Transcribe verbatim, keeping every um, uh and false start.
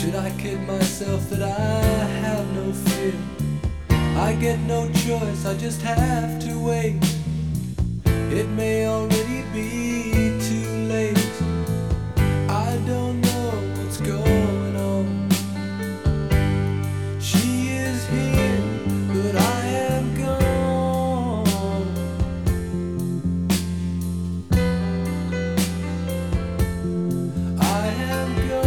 Should I kid myself that I have no fear? I get no choice, I just have to wait. It may already be